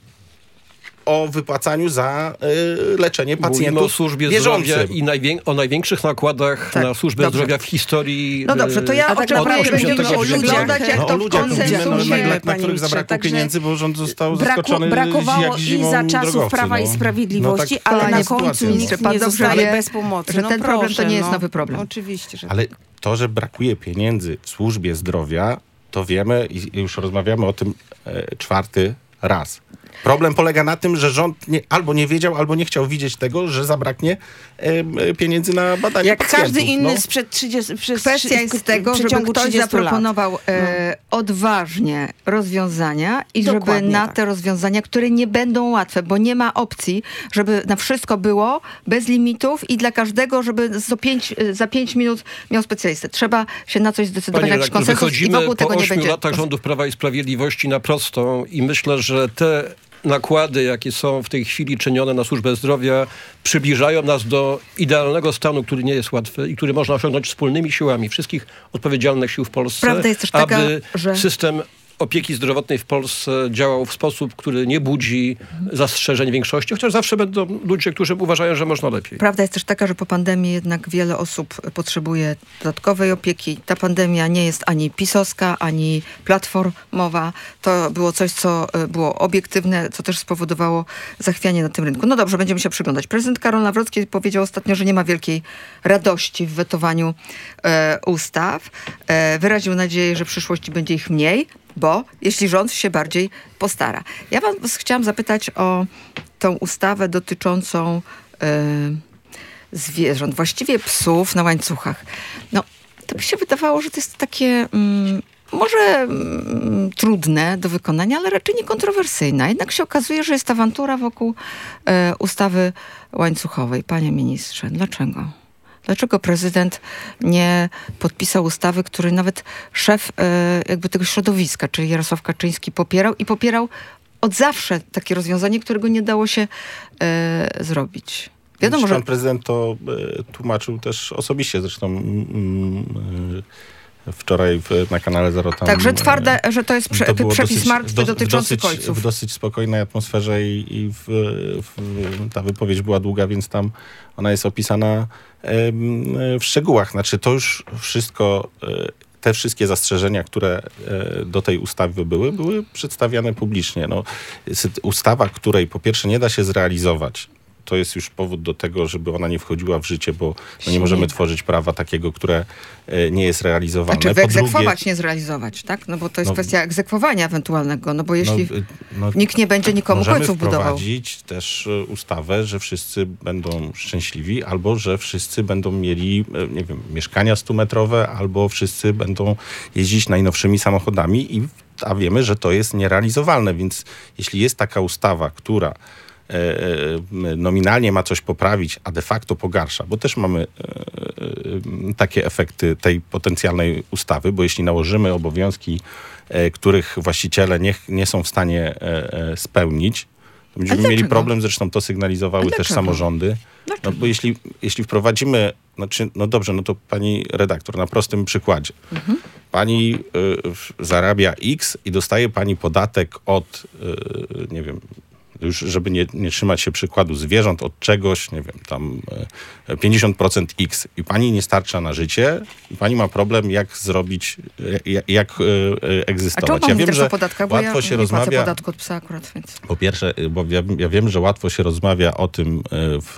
o wypłacaniu za y, leczenie Mówimy pacjentów o służbie bieżącym. zdrowia i najwię- o największych nakładach Tak, na służbę dobrze. zdrowia w historii. No dobrze, to ja A tak oczekuję, naprawdę że będziemy mówimy o ludziach. oglądać, jak No, to o w ludziach mówimy, no, na, konsensusie. na, na Panie których ministrze, zabrakło także pieniędzy, bo rząd został Braku, zaskoczony brakowało jak i zimą za czasów drogowcy, Prawa i no. Sprawiedliwości, No tak, ale Panie na sytuacja, końcu no. nikt Pan nie dobrze zostaje wie, bez pomocy. że no ten problem to proszę, nie jest no. nowy problem. Oczywiście, że Ale to, że brakuje pieniędzy w służbie zdrowia, to wiemy i już rozmawiamy o tym e, czwarty raz. Problem polega na tym, że rząd nie, albo nie wiedział, albo nie chciał widzieć tego, że zabraknie e, pieniędzy na badania jak pacjentów. każdy inny no. sprzed trzydziestu przez Kwestia trzy- jest tego, w żeby przeciągu ktoś trzydziestu zaproponował lat. e, odważnie rozwiązania i żeby Dokładnie na tak. te rozwiązania, które nie będą łatwe, bo nie ma opcji, żeby na wszystko było bez limitów i dla każdego, żeby za pięć, za pięć minut miał specjalistę. Trzeba się na coś zdecydować, Panie jakiś redaktor, konsensus i w wychodzimy ogóle po tego nie ośmiu będzie. latach rządów Prawa i Sprawiedliwości na prostą i myślę, że te nakłady, jakie są w tej chwili czynione na służbę zdrowia, przybliżają nas do idealnego stanu, który nie jest łatwy i który można osiągnąć wspólnymi siłami wszystkich odpowiedzialnych sił w Polsce, Prawda jest też taka, aby że... system opieki zdrowotnej w Polsce działał w sposób, który nie budzi zastrzeżeń większości, chociaż zawsze będą ludzie, którzy uważają, że można lepiej. Prawda jest też taka, że po pandemii jednak wiele osób potrzebuje dodatkowej opieki. Ta pandemia nie jest ani pisowska, ani platformowa. To było coś, co było obiektywne, co też spowodowało zachwianie na tym rynku. No dobrze, będziemy się przyglądać. Prezydent Karol Nawrocki powiedział ostatnio, że nie ma wielkiej radości w wetowaniu e, ustaw. E, wyraził nadzieję, że w przyszłości będzie ich mniej, bo jeśli rząd się bardziej postara. Ja was chciałam zapytać o tą ustawę dotyczącą y, zwierząt, właściwie psów na łańcuchach. No, to by się wydawało, że to jest takie mm, może mm, trudne do wykonania, ale raczej niekontrowersyjne. Jednak się okazuje, że jest awantura wokół y, ustawy łańcuchowej. Panie ministrze, dlaczego? Dlaczego prezydent nie podpisał ustawy, który nawet szef e, jakby tego środowiska, czyli Jarosław Kaczyński, popierał i popierał od zawsze takie rozwiązanie, którego nie dało się e, zrobić. Wiadomo, że... Pan prezydent to e, tłumaczył też osobiście, zresztą mm, e, wczoraj w, na kanale Zero tam... Także twarde, że to jest prze, to przepis dosyć, martwy do, dotyczący w dosyć, końców. W dosyć spokojnej atmosferze i, i w, w, ta wypowiedź była długa, więc tam ona jest opisana w szczegółach. Znaczy to już wszystko, te wszystkie zastrzeżenia, które do tej ustawy były, były przedstawiane publicznie. No, ustawa, której po pierwsze nie da się zrealizować, to jest już powód do tego, żeby ona nie wchodziła w życie, bo no nie możemy tworzyć prawa takiego, które nie jest realizowane. Znaczy po wyegzekwować, drugie, nie zrealizować, tak? No bo to jest no, kwestia egzekwowania ewentualnego, no bo jeśli no, no, nikt nie będzie nikomu końców budował. Możemy wprowadzić też ustawę, że wszyscy będą szczęśliwi, albo że wszyscy będą mieli, nie wiem, mieszkania stumetrowe, albo wszyscy będą jeździć najnowszymi samochodami, i, a wiemy, że to jest nierealizowalne, więc jeśli jest taka ustawa, która nominalnie ma coś poprawić, a de facto pogarsza, bo też mamy takie efekty tej potencjalnej ustawy, bo jeśli nałożymy obowiązki, których właściciele nie, nie są w stanie spełnić, to będziemy mieli problem, zresztą to sygnalizowały też samorządy. No bo jeśli, jeśli wprowadzimy, znaczy, no dobrze, no to pani redaktor, na prostym przykładzie. Mhm. Pani y, zarabia X i dostaje pani podatek od, y, nie wiem, już żeby nie, nie trzymać się przykładu zwierząt, od czegoś, nie wiem, tam pięćdziesiąt procent X i pani nie starcza na życie i pani ma problem, jak zrobić, jak, jak e, egzystować. A ja wiem, że podatkach, łatwo ja się nie rozmawia... podatku od psa akurat, więc... Po pierwsze, bo ja, ja wiem, że łatwo się rozmawia o tym w,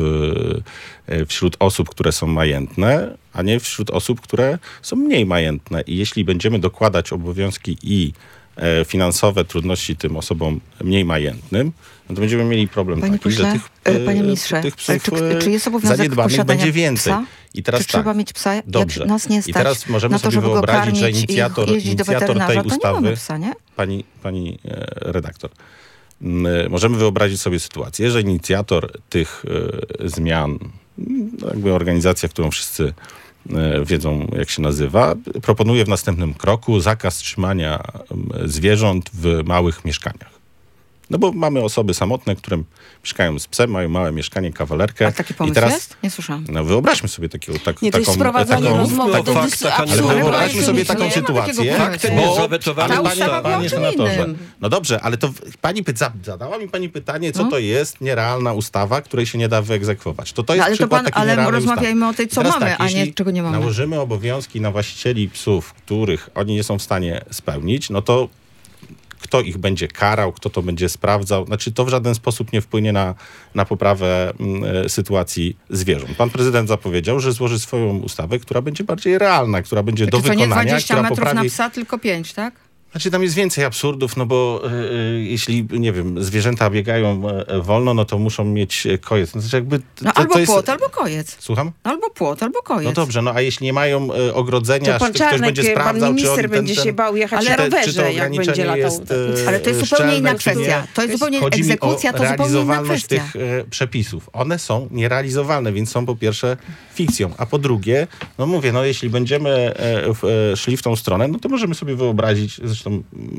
wśród osób, które są majętne, a nie wśród osób, które są mniej majętne. I jeśli będziemy dokładać obowiązki i finansowe trudności tym osobom mniej majętnym, no to będziemy mieli problem Panie taki, pośle, że tych, panie ministrze, tych psów czy, czy jest obowiązek zaniedbanych będzie więcej. Psa? I teraz czy tak, trzeba mieć psa? dobrze. Jak nas nie stać I teraz możemy na to, sobie żeby wyobrazić, go że inicjator, i jeździć do inicjator tej weterynarza, ustawy, to nie mamy psa, nie? Pani, pani e, redaktor, m, możemy wyobrazić sobie sytuację, że inicjator tych e, zmian, no jakby organizacja, w którą wszyscy wiedzą, jak się nazywa, proponuje w następnym kroku zakaz trzymania zwierząt w małych mieszkaniach. No bo mamy osoby samotne, które mieszkają z psem, mają małe mieszkanie, kawalerkę. A taki pomysł i teraz, jest? Nie słyszałam. No wyobraźmy sobie takiego, tak, nie, to taką... jest sprowadzanie taką, rozmowy taką, do tak, dyskusji. ale wyobraźmy sobie taką nie sytuację. Faktem jest zawetowany ale ustawa panie, była panie o czym senatorze, innym. no dobrze, ale to pani pyta, zadała mi pani pytanie, co No. to jest nierealna ustawa, której się nie da wyegzekwować. To to jest No, ale to przykład pan, takiej ale nierealnej rozmawiajmy ustawy. o tej, co I teraz mamy, tak, a nie jeśli czego nie mamy. nałożymy obowiązki na właścicieli psów, których oni nie są w stanie spełnić, no to kto ich będzie karał, kto to będzie sprawdzał. Znaczy to w żaden sposób nie wpłynie na, na poprawę y, sytuacji zwierząt. Pan prezydent zapowiedział, że złoży swoją ustawę, która będzie bardziej realna, która będzie do Znaczy, to nie wykonania, dwadzieścia która metrów poprawi... na psa, tylko pięć, tak? Znaczy tam jest więcej absurdów, no bo y, jeśli, nie wiem, zwierzęta biegają y, wolno, no to muszą mieć kojec. No, znaczy jakby, to, No to albo jest... płot, albo kojec. Słucham? Albo płot, albo kojec. No dobrze, no a jeśli nie mają y, ogrodzenia, To pan czy ktoś Czarnek, będzie pan sprawdzał, czy minister on będzie ten, się ten, bał jechać Ale na czy, te, czy to rowerze, jak będzie ograniczenie latał. jest y, Ale to jest zupełnie szczelne, inna czy nie. kwestia. To jest zupełnie Chodzi mi egzekucja, o to zupełnie inna realizowalność kwestia. tych e, przepisów. One są nierealizowalne, więc są po pierwsze fikcją, a po drugie, no mówię, no jeśli będziemy e, w, e, szli w tą stronę, no to możemy sobie wyobrazić, zresztą zresztą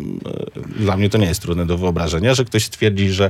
dla mnie to nie jest trudne do wyobrażenia, że ktoś stwierdzi, że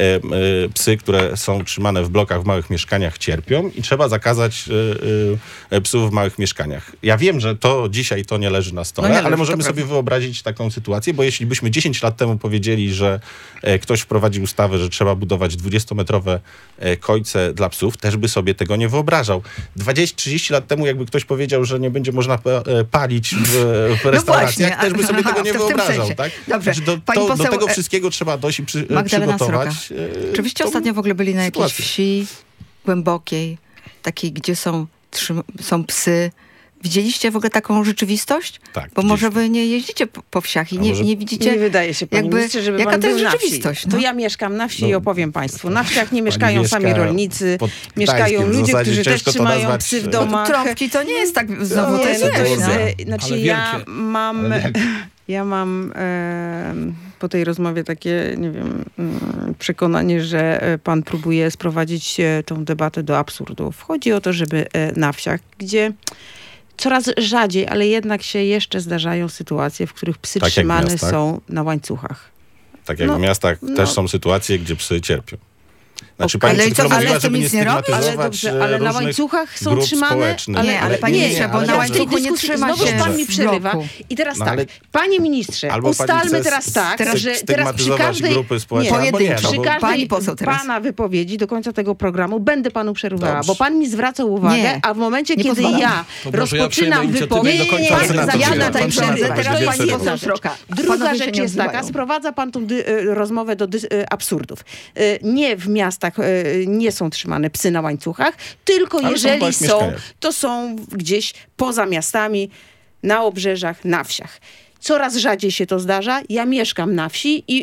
psy, które są trzymane w blokach w małych mieszkaniach cierpią i trzeba zakazać psów w małych mieszkaniach. Ja wiem, że to dzisiaj to nie leży na stole, no nie ale leży, możemy sobie wyobrazić taką sytuację, bo jeśli byśmy dziesięć lat temu powiedzieli, że ktoś wprowadzi ustawę, że trzeba budować dwudziestometrowe kojce dla psów, też by sobie tego nie wyobrażał. dwadzieścia trzydzieści lat temu, jakby ktoś powiedział, że nie będzie można palić w, w restauracjach, no też by sobie tego nie wyobrażał. Tak? Dobrze. Znaczy do, Pani to, poseł, do tego wszystkiego trzeba dojść i przy, Magdalena przygotować. Sroka. Oczywiście ostatnio w ogóle byli na jakiejś sytuację. wsi głębokiej, takiej, gdzie są, trzym, są psy. Widzieliście w ogóle taką rzeczywistość? Tak, Bo może widzieliśmy. wy nie jeździcie po, po wsiach i A nie, może- nie widzicie... Nie wydaje się, pani jakby- ministrze, żeby jaka pan to jest był na rzeczywistość, wsi. no? To ja mieszkam na wsi i No. opowiem państwu. Na wsiach nie mieszkają mieszka sami rolnicy, pod mieszkają Gdańskiem. W ludzie, zasadzie którzy też ciężko to trzymają nazwać, psy w e, domach. Trąbki to nie jest tak, znowu to Nie, jest no to wieś, jest, no. e, znaczy Ale ja wielkie. mam, Ale ja mam e, po tej rozmowie takie, nie wiem, mm, przekonanie, że e, pan próbuje sprowadzić e, tą debatę do absurdów. Chodzi o to, żeby e, na wsiach, gdzie coraz rzadziej, ale jednak się jeszcze zdarzają sytuacje, w których psy Tak jak w trzymane miastach. są na łańcuchach. Tak jak No, w miastach no. też są sytuacje, gdzie psy cierpią. Znaczy, Okej. pani Ale i przed co, chwilą ale mówiła, z tym żeby nie nic nie robi? Ale stygmatyzować dobrze, ale na różnych łańcuchach są grup trzymane. społecznych. Ale, Nie, ale panie nie, ministrze, bo ale na teraz w tej łańcuchu nie dyskusji trzyma znowu się pan mi w przerywa. bloku. I teraz No, tak, ale- panie ministrze, Albo pani ustalmy chce teraz tak, styg- że teraz przy stygmatyzować każdej, grupy społeczne, nie, albo nie, pojedynczo. no przy bo- każdej Pani poseł teraz. pana wypowiedzi do końca tego programu będę panu przerywała, Dobrze. bo pan mi zwracał uwagę, Nie, a w momencie, nie kiedy pozwalam. ja To może ja przejmę rozpoczynam inicjatywę wypowiedź, do końca pan senator zaczyna przyjdzie. tutaj Pan senator przerywać. przyjdzie. Teraz Więcej pani robi. poseł. Sroka. Druga Panowie się rzecz nie jest taka, odzywają. sprowadza pan tą dy, y, rozmowę do dys, y, absurdów. Y, nie w miastach y, nie są trzymane psy na łańcuchach, tylko Ale są w jeżeli małych są, mieszkaniach. to są gdzieś poza miastami, na obrzeżach, na wsiach. Coraz rzadziej się to zdarza. Ja mieszkam na wsi i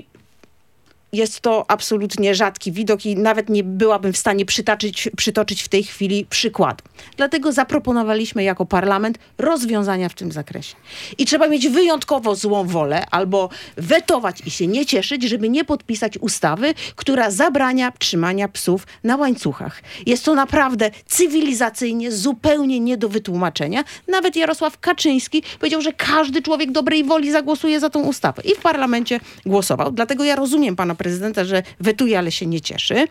jest to absolutnie rzadki widok i nawet nie byłabym w stanie przytaczyć, przytoczyć w tej chwili przykładu. Dlatego zaproponowaliśmy jako parlament rozwiązania w tym zakresie. I trzeba mieć wyjątkowo złą wolę albo wetować i się nie cieszyć, żeby nie podpisać ustawy, która zabrania trzymania psów na łańcuchach. Jest to naprawdę cywilizacyjnie zupełnie nie do wytłumaczenia. Nawet Jarosław Kaczyński powiedział, że każdy człowiek dobrej woli zagłosuje za tą ustawę. I w parlamencie głosował. Dlatego ja rozumiem pana prezydenta, że wetuje, ale się nie cieszy.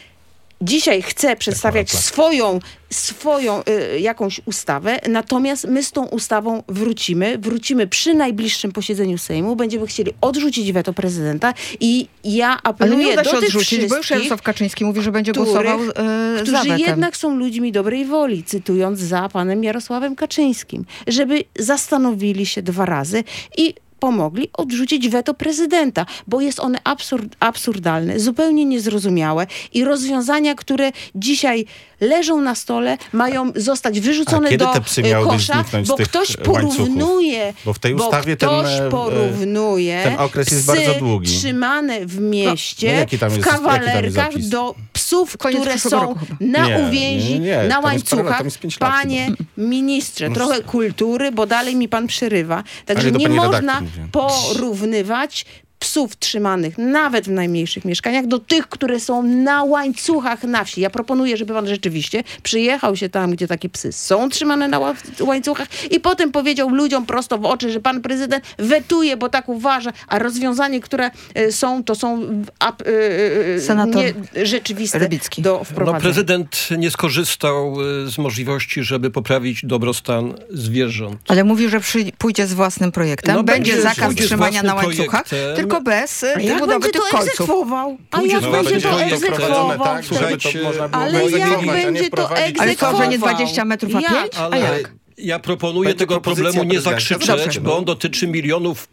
Dzisiaj chce przedstawiać plak. swoją, swoją y, jakąś ustawę, natomiast my z tą ustawą wrócimy. Wrócimy przy najbliższym posiedzeniu Sejmu. Będziemy chcieli odrzucić weto prezydenta i ja Ale apeluję nie uda do się tych odrzucić, bo już wszystkich, Jarosław Kaczyński mówi, że będzie których- głosował e, za którzy wetem. jednak są ludźmi dobrej woli, cytując za panem Jarosławem Kaczyńskim, żeby zastanowili się dwa razy i pomogli odrzucić weto prezydenta, bo jest one absurd, absurdalne, zupełnie niezrozumiałe i rozwiązania, które dzisiaj leżą na stole, mają zostać wyrzucone A kiedy do te psy e, miałyby kosza, zniknąć z bo tych ktoś łańcuchów? porównuje, Bo w tej bo ustawie ten, ktoś e, e, porównuje ten okres jest psy bardzo długi. trzymane w mieście, no jaki tam w jest- jaki tam jest kawalerkach zapis? do psów, Koniec które przyszłego są roku chyba. na Nie, uwięzi, nie, nie, na tam jest parę lat, łańcuchach. tam jest pięć lat Panie ministrze, No, trochę kultury, bo dalej mi pan przerywa. Także Ale to nie pani redaktor można mówi. porównywać psów trzymanych nawet w najmniejszych mieszkaniach do tych, które są na łańcuchach na wsi. Ja proponuję, żeby pan rzeczywiście przyjechał się tam, gdzie takie psy są trzymane na ła- łańcuchach i potem powiedział ludziom prosto w oczy, że pan prezydent wetuje, bo tak uważa, a rozwiązanie, które e, są, to są ap, e, e, Senator nie rzeczywiste Rybicki. do No, wprowadzenia. prezydent nie skorzystał y, z możliwości, żeby poprawić dobrostan zwierząt. Ale mówi, że przy, pójdzie z własnym projektem. No, będzie będzie- zakaz pójdzie z trzymania na własnym łańcuchach, projektem. tylko bez e, A jak budowy będzie tych to kolców. egzekwował? A Pójdzie jak z będzie własnym to projektem egzekwował? tak, żeby to Słuchajcie, można było Ale jak egzekwować, a nie będzie to wprowadzić. Ale co, że nie egzekwował? dwadzieścia metrów, a Jak? pięć? A Ale jak? ja proponuję Będzie tego propozycja problemu nie prezydenta. zakrzyczeć, Dobrze. bo on dotyczy milionów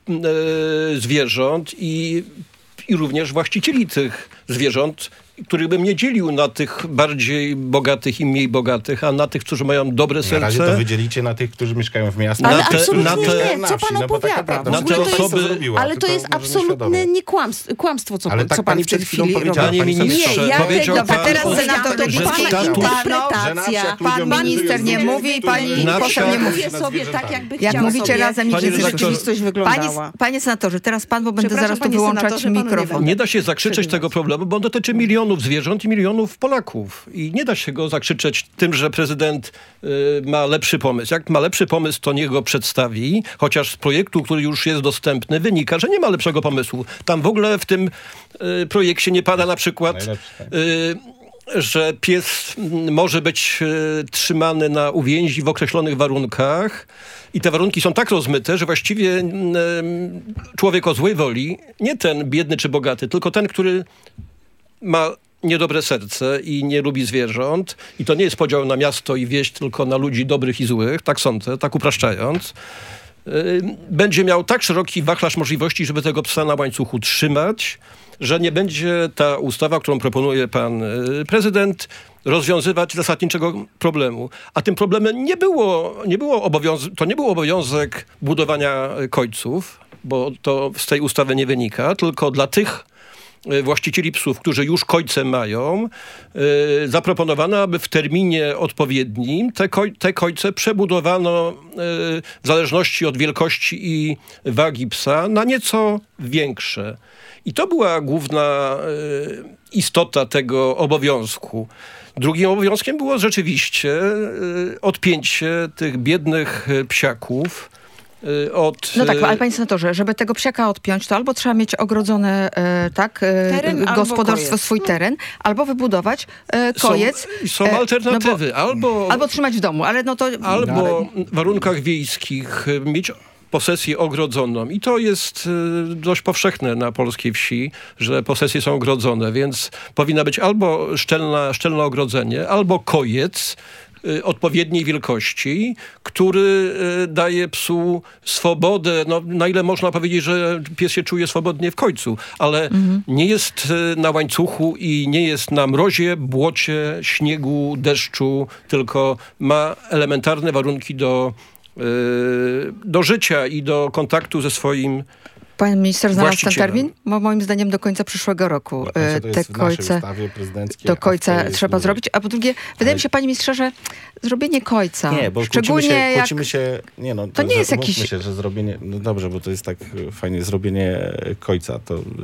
e, zwierząt i, i również właścicieli tych zwierząt, których bym nie dzielił na tych bardziej bogatych i mniej bogatych, a na tych, którzy mają dobre Na razie to serce. wydzielicie na tych, którzy mieszkają w miastach. Ale Na te- absolutnie na te- nie. Co pan no bo taka opowiada? prawda. W Na ogóle te to jest- osoby- zrobiła, Ale to tylko jest może absolutne nieświadomie. niekłamstwo, kłamstwo, co, Ale pan, tak co pan pani w tej przed chwilą chwili powiedziała. robi. Panie Pani ministrze, Nie, ja powiedział tego- pan, teraz powiedziałam, senator że Rybicki. pana Że interpretacja, Pan minister nie mówi, pani Na poseł nie wsiach- mówi. mówię sobie tak, jakby Jak chciała mówicie sobie, razem, nic Panie nie żeby redaktor- rzeczywistość Panie, wyglądała. panie senatorze, teraz pan, bo będę Przepraszam, zaraz tu panie wyłączać senatorze, panu nie mikrofon. będę. Nie da się zakrzyczeć Przerywać. tego problemu, bo on dotyczy milionów milionów zwierząt i milionów Polaków. I nie da się go zakrzyczeć tym, że prezydent y, ma lepszy pomysł. Jak ma lepszy pomysł, to niech go przedstawi, chociaż z projektu, który już jest dostępny, wynika, że nie ma lepszego pomysłu. Tam w ogóle w tym y, projekcie nie pada na przykład... Y, że pies może być y, trzymany na uwięzi w określonych warunkach i te warunki są tak rozmyte, że właściwie y, człowiek o złej woli, nie ten biedny czy bogaty, tylko ten, który ma niedobre serce i nie lubi zwierząt i to nie jest podział na miasto i wieś, tylko na ludzi dobrych i złych, tak sądzę, tak upraszczając, y, będzie miał tak szeroki wachlarz możliwości, żeby tego psa na łańcuchu trzymać, że nie będzie ta ustawa, którą proponuje pan y, prezydent, rozwiązywać zasadniczego problemu. A tym problemem nie było, nie było obowiązek, to nie był obowiązek budowania kojców, bo to z tej ustawy nie wynika, tylko dla tych y, właścicieli psów, którzy już kojce mają, y, zaproponowano, aby w terminie odpowiednim te, koj, te kojce przebudowano y, w zależności od wielkości i wagi psa na nieco większe. I to była główna y, istota tego obowiązku. Drugim obowiązkiem było rzeczywiście y, odpięcie tych biednych y, psiaków y, od... No tak, ale panie senatorze, żeby tego psiaka odpiąć, to albo trzeba mieć ogrodzone e, tak, e, Teren gospodarstwo, albo swój teren, albo wybudować e, kojec. Są, są e, alternatywy. No bo, albo, albo trzymać w domu, ale no to... albo w warunkach wiejskich y, mieć posesję ogrodzoną. I to jest y, dość powszechne na polskiej wsi, że posesje są ogrodzone, więc powinna być albo szczelna, szczelne ogrodzenie, albo kojec y, odpowiedniej wielkości, który y, daje psu swobodę, no, na ile można powiedzieć, że pies się czuje swobodnie w kojcu, ale mhm. nie jest y, na łańcuchu i nie jest na mrozie, błocie, śniegu, deszczu, tylko ma elementarne warunki do do życia i do kontaktu ze swoim Pan minister znalazł ten właścicielem. termin? Bo moim zdaniem do końca przyszłego roku No, to te kojce do końca trzeba mówię. zrobić. A po drugie, wydaje mi się, panie ministrze, że zrobienie kojca, Nie, bo szczególnie kłócimy się, jak... kłócimy się, nie no, to, to nie jest mówmy jakiś... się, że zrobienie, no dobrze, bo to jest tak fajnie, zrobienie kojca, to yy,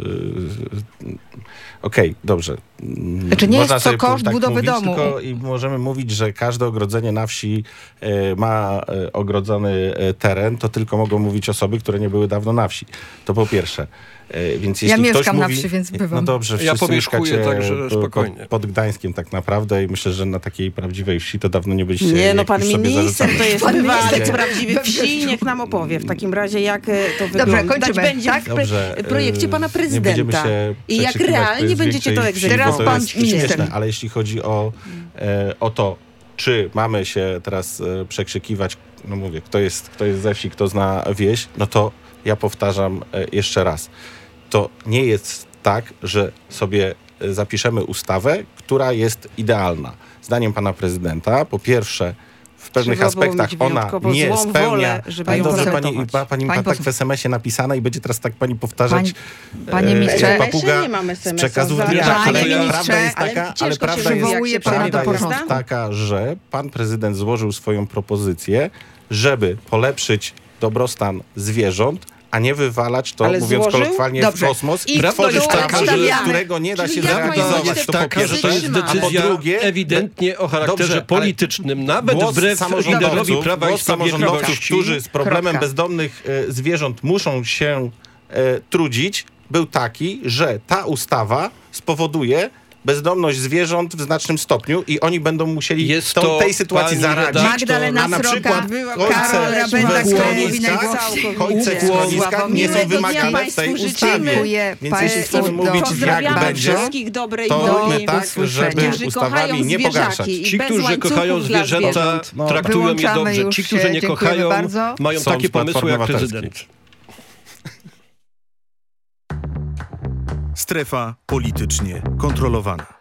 okej, okay, dobrze. Znaczy nie Można jest to sobie koszt tak budowy mówić, domu. tylko i możemy mówić, że każde ogrodzenie na wsi e, ma e, ogrodzony e, teren, to tylko mogą mówić osoby, które nie były dawno na wsi. To po pierwsze. E, więc jeśli ja ktoś mieszkam mówi, na wsi, więc bywam. No dobrze, Ja wszyscy pomieszkuję, mieszkacie także po- spokojnie. Pod, pod Gdańskiem tak naprawdę i myślę, że na takiej prawdziwej wsi to dawno nie byliście. Nie, no jak pan już sobie minister zarzucamy. to jest Pan bywalec minister. prawdziwej wsi, niech nam opowie w takim razie, jak e, to wygląda. kończymy, będzie tak? w pre- Dobrze, projekcie pana e, nie będziemy prezydenta. się I jak przekrzykiwać, to realnie jest będziecie to większej wsi, egzekwować. Teraz bo to pan jest minister. śmieszne, ale jeśli chodzi o, e, o to, czy mamy się teraz e, przekrzykiwać, no mówię, kto jest, kto jest ze wsi, kto zna wieś, no to ja powtarzam e, jeszcze raz. To nie jest tak, że sobie e, zapiszemy ustawę, która jest idealna. Zdaniem pana prezydenta, po pierwsze, w pewnych Trzeba było aspektach mieć ona wyjątkowo nie złą spełnia. wolę, żeby Ale ją dobrze, pani, zaakceptować. pa, pani ma Pani tak poseł. w es em esie napisane i będzie teraz tak pani powtarzać. Pani- panie e, ministrze- jak papuga nie mam es em z esa przekazu za- w Panie ale ministrze, prawda jest ale taka, ale ciężko się prawda jest, przywołuje pana do prawda jest porządku. taka, że pan prezydent złożył swoją propozycję, żeby polepszyć dobrostan zwierząt, a nie wywalać to, Ale mówiąc złożył? kolokwialnie, Dobrze. w kosmos I i kto tworzyć ją prawo, przedstawiamy? którego nie da się Czyli jak mają zrealizować. ludzie To po taka, że pierwsze. to jest A po decyzja drugie, ewidentnie o charakterze dobrze, ale politycznym, nawet głos wbrew liderowi samorządowców, Prawa i głos samorządowców, Sprawiedliwości. którzy z problemem Kropka. bezdomnych e, zwierząt muszą się e, trudzić, był taki, że ta ustawa spowoduje bezdomność zwierząt w znacznym stopniu i oni będą musieli Jest tą, to, tej sytuacji pani zaradzić. redaktor, Magdalena A na Sroka, przykład Karol Rabenda, w który mówi schroniskach, najgłośniej. końce w Ukłon. schroniskach nie są Miłego dnia wymagane w państwu tej życzymy. ustawie. Dziękuję Więc jeśli państwu. chcemy mówić, jak Pozdrawiamy będzie, wszystkich dobrej to woli. róbmy tak, usłyszenia. żeby Którzy ustawami kochają nie pogarszać. zwierzaki. Ci, bez którzy łańcuchów kochają dla zwierzęta, zwierząt. No. traktują je Wyłączamy dobrze. już Ci, się. którzy nie Dziękujemy kochają, bardzo. mają Są takie z pomysły Platformy jak Obywatelskiej. prezydent. Strefa politycznie kontrolowana.